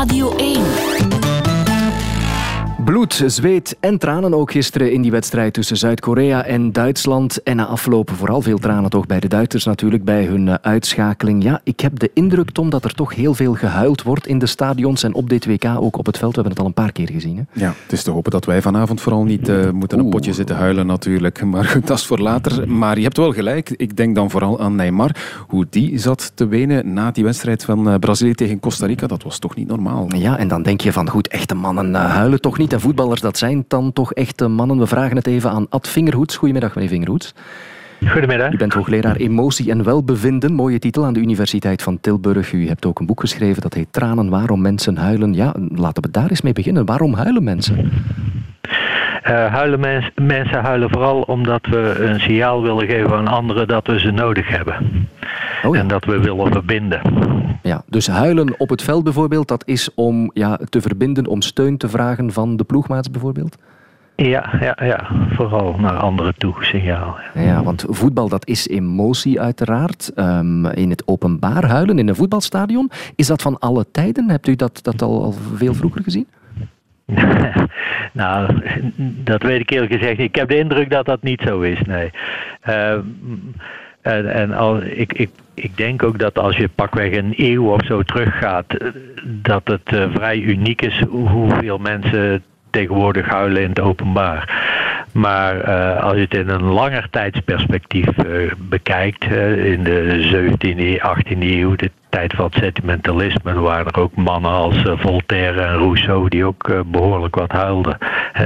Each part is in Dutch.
Radio 1. Bloed, zweet en tranen ook gisteren in die wedstrijd tussen Zuid-Korea en Duitsland. En na afloop vooral veel tranen toch bij de Duitsers natuurlijk, bij hun uitschakeling. Ja, ik heb de indruk, Tom, dat er toch heel veel gehuild wordt in de stadions en op dit WK, ook op het veld. We hebben het al een paar keer gezien. Hè? Ja, het is te hopen dat wij vanavond vooral niet moeten een potje zitten huilen natuurlijk. Maar goed, dat is voor later. Maar je hebt wel gelijk. Ik denk dan vooral aan Neymar. Hoe die zat te wenen na die wedstrijd van Brazilië tegen Costa Rica, dat was toch niet normaal. Ja, en dan denk je van, goed, echte mannen huilen toch niet. En voetballers, dat zijn dan toch echte mannen. We vragen het even aan Ad Vingerhoets. Goedemiddag, meneer Vingerhoets. Goedemiddag. U bent hoogleraar emotie en welbevinden. Mooie titel aan de Universiteit van Tilburg. U hebt ook een boek geschreven dat heet Tranen, waarom mensen huilen. Ja, laten we daar eens mee beginnen. Waarom huilen mensen? Mensen huilen vooral omdat we een signaal willen geven aan anderen dat we ze nodig hebben. Oh ja. En dat we willen verbinden. Ja, dus huilen op het veld bijvoorbeeld, dat is om te verbinden, om steun te vragen van de ploegmaats bijvoorbeeld? Ja, vooral naar anderen toe, signaal. Ja, want voetbal, dat is emotie uiteraard. In het openbaar huilen, in een voetbalstadion, is dat van alle tijden? Hebt u dat al veel vroeger gezien? Nou, dat weet ik eerlijk gezegd niet. Ik heb de indruk dat dat niet zo is, nee. Ik denk ook dat als je pakweg een eeuw of zo teruggaat, dat het vrij uniek is hoeveel mensen tegenwoordig huilen in het openbaar. Maar als je het in een langer tijdsperspectief bekijkt, in de 17e, 18e eeuw, de tijd van het sentimentalisme, waren er ook mannen als Voltaire en Rousseau die ook behoorlijk wat huilden.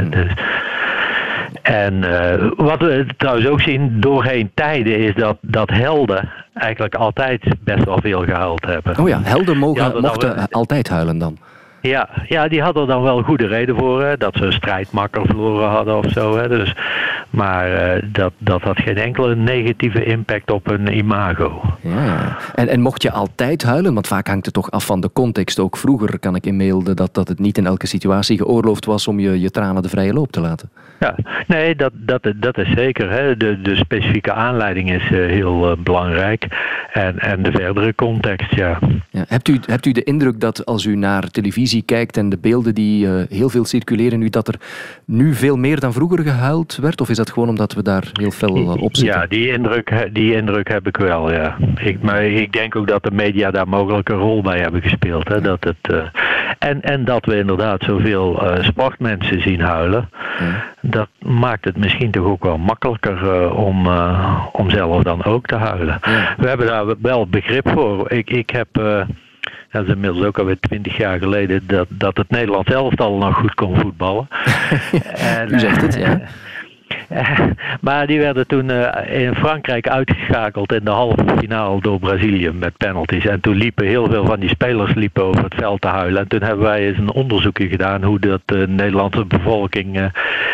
En wat we trouwens ook zien doorheen tijden is dat helden eigenlijk altijd best wel veel gehuild hebben. Oh ja, helden mochten altijd huilen dan. Ja, die hadden er dan wel goede reden voor, hè, dat ze een strijdmakker verloren hadden of zo. Hè, dus, maar dat had geen enkele negatieve impact op hun imago. Ja. En mocht je altijd huilen, want vaak hangt het toch af van de context. Ook vroeger kan ik inbeelden dat het niet in elke situatie geoorloofd was om je tranen de vrije loop te laten. Ja, nee, dat is zeker. Hè. De specifieke aanleiding is heel belangrijk. En de verdere context, ja. Hebt u de indruk dat als u naar televisie kijkt en de beelden die heel veel circuleren nu, dat er nu veel meer dan vroeger gehuild werd? Of is dat gewoon omdat we daar heel fel op zitten? Ja, die indruk heb ik wel, ja. Maar ik denk ook dat de media daar mogelijk een rol bij hebben gespeeld. Hè. Dat en dat we inderdaad zoveel sportmensen zien huilen. Ja. Dat maakt het misschien toch ook wel makkelijker om zelf dan ook te huilen. Ja. We hebben daar wel begrip voor. Ik heb... dat is inmiddels ook alweer 20 jaar geleden dat het Nederlands elftal nog goed kon voetballen. U zegt het, ja. Maar die werden toen in Frankrijk uitgeschakeld in de halve finale door Brazilië met penalties. En toen liepen heel veel van die spelers over het veld te huilen. En toen hebben wij eens een onderzoekje gedaan hoe de Nederlandse bevolking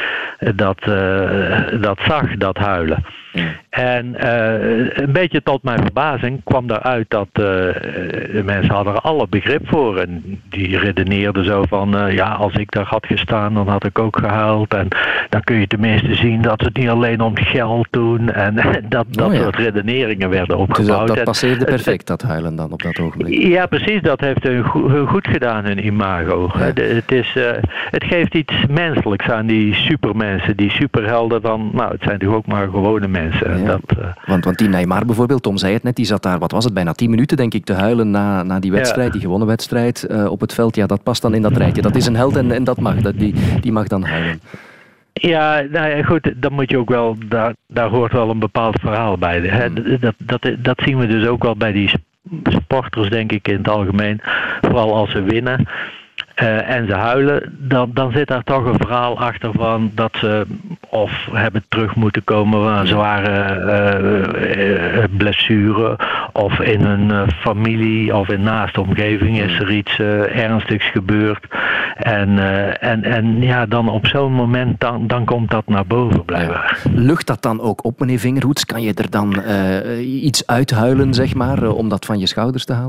dat zag, dat huilen. En een beetje tot mijn verbazing kwam daaruit dat de mensen hadden er alle begrip voor. En die redeneerden zo van, als ik daar had gestaan, dan had ik ook gehuild. En dan kun je tenminste zien dat ze het niet alleen om geld doen. En dat soort redeneringen werden opgebouwd. Dus dat passeerde perfect, dat huilen dan op dat ogenblik. Ja, precies. Dat heeft hun goed gedaan, hun imago. Ja. Het geeft iets menselijks aan die supermensen, die superhelden van, het zijn toch ook maar gewone mensen. Ja. Want die Neymar bijvoorbeeld, Tom zei het net, die zat daar, wat was het, bijna 10 minuten denk ik te huilen na die wedstrijd, die gewonnen wedstrijd op het veld. Ja, dat past dan in dat rijtje. Dat is een held en dat mag, die mag dan huilen. Ja, nou ja, goed, dan moet je ook wel, daar hoort wel een bepaald verhaal bij. Hè. Dat zien we dus ook wel bij die sporters, denk ik, in het algemeen. Vooral als ze winnen. En ze huilen, dan zit daar toch een verhaal achter van dat ze of hebben terug moeten komen van een zware blessure, of in hun familie of in naaste omgeving is er iets ernstigs gebeurd. En dan op zo'n moment, dan komt dat naar boven blijkbaar. Lucht dat dan ook op, meneer Vingerhoets? Kan je er dan iets uithuilen, zeg maar, om dat van je schouders te halen?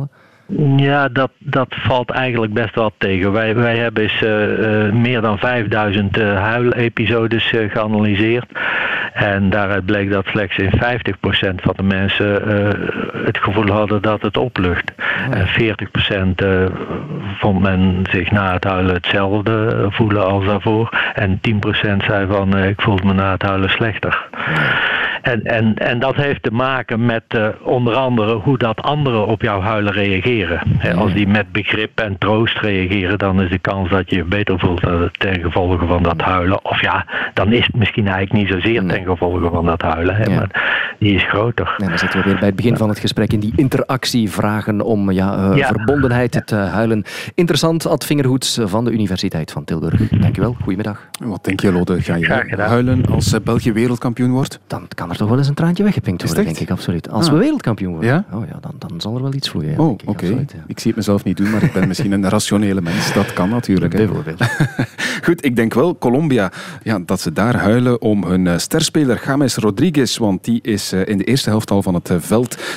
Ja, dat valt eigenlijk best wel tegen. Wij hebben eens meer dan 5000 huilepisodes geanalyseerd. En daaruit bleek dat slechts in 50% van de mensen het gevoel hadden dat het oplucht. En 40% vond men zich na het huilen hetzelfde voelen als daarvoor. En 10% zei van ik voel me na het huilen slechter. En dat heeft te maken met onder andere hoe dat anderen op jouw huilen reageren. Als die met begrip en troost reageren, dan is de kans dat je je beter voelt ten gevolge van dat huilen. Of ja, dan is het misschien eigenlijk niet zozeer ten gevolge van dat huilen. Maar die is groter. En dan zitten we weer bij het begin van het gesprek in die interactie vragen om verbondenheid, het huilen. Interessant, Ad Vingerhoets van de Universiteit van Tilburg. Dankjewel, goedemiddag. Wat denk je, Lode? Ga je huilen als België wereldkampioen wordt? Dan kan er toch wel eens een traantje weggepinkt worden, denk ik, absoluut. Als we wereldkampioen worden, ja? Dan zal er wel iets vloeien. Oké. Ja. Ik zie het mezelf niet doen, maar ik ben misschien een rationele mens. Dat kan natuurlijk. Bijvoorbeeld. Goed, ik denk wel, Colombia, dat ze daar huilen om hun sterspeler James Rodriguez, want die is in de eerste helft al van het veld